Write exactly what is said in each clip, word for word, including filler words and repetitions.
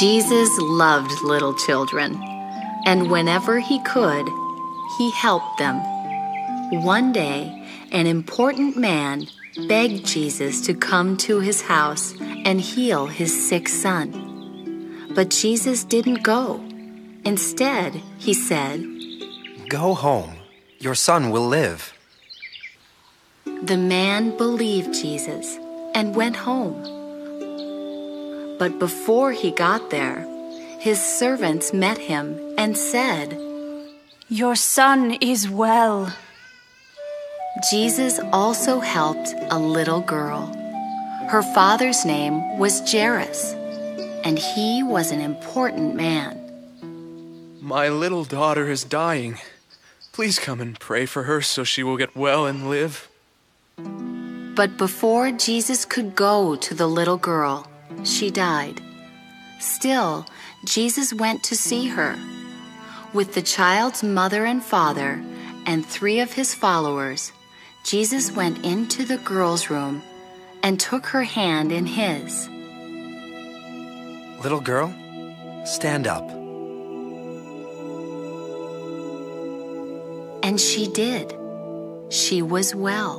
Jesus loved little children, and whenever he could, he helped them. One day, an important man begged Jesus to come to his house and heal his sick son. But Jesus didn't go. Instead, he said, "Go home. Your son will live." The man believed Jesus and went home. But before he got there, his servants met him and said, "Your son is well." Jesus also helped a little girl. Her father's name was Jairus, and he was an important man. "My little daughter is dying. Please come and pray for her so she will get well and live." But before Jesus could go to the little girl, she died. Still, Jesus went to see her. With the child's mother and father and three of his followers, Jesus went into the girl's room and took her hand in his. "Little girl, stand up." And she did. She was well.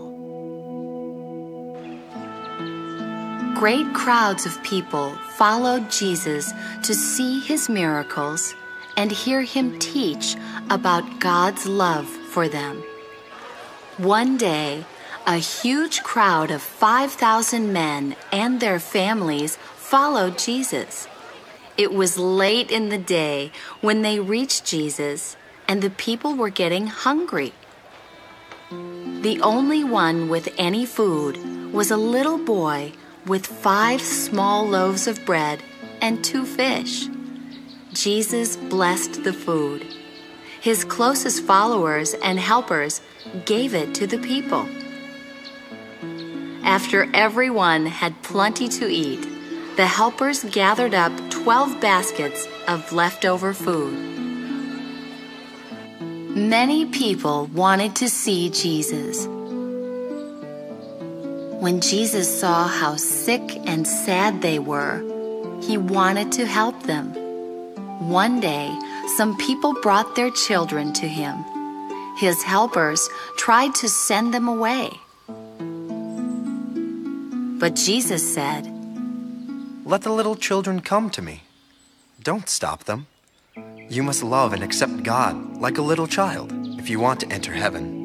Great crowds of people followed Jesus to see his miracles and hear him teach about God's love for them. One day, a huge crowd of five thousand men and their families followed Jesus. It was late in the day when they reached Jesus, and the people were getting hungry. The only one with any food was a little boy with five small loaves of bread and two fish. Jesus blessed the food. His closest followers and helpers gave it to the people. After everyone had plenty to eat, the helpers gathered up twelve baskets of leftover food. Many people wanted to see Jesus. When Jesus saw how sick and sad they were, he wanted to help them. One day, some people brought their children to him. His helpers tried to send them away. But Jesus said, "Let the little children come to me. Don't stop them. You must love and accept God like a little child if you want to enter heaven."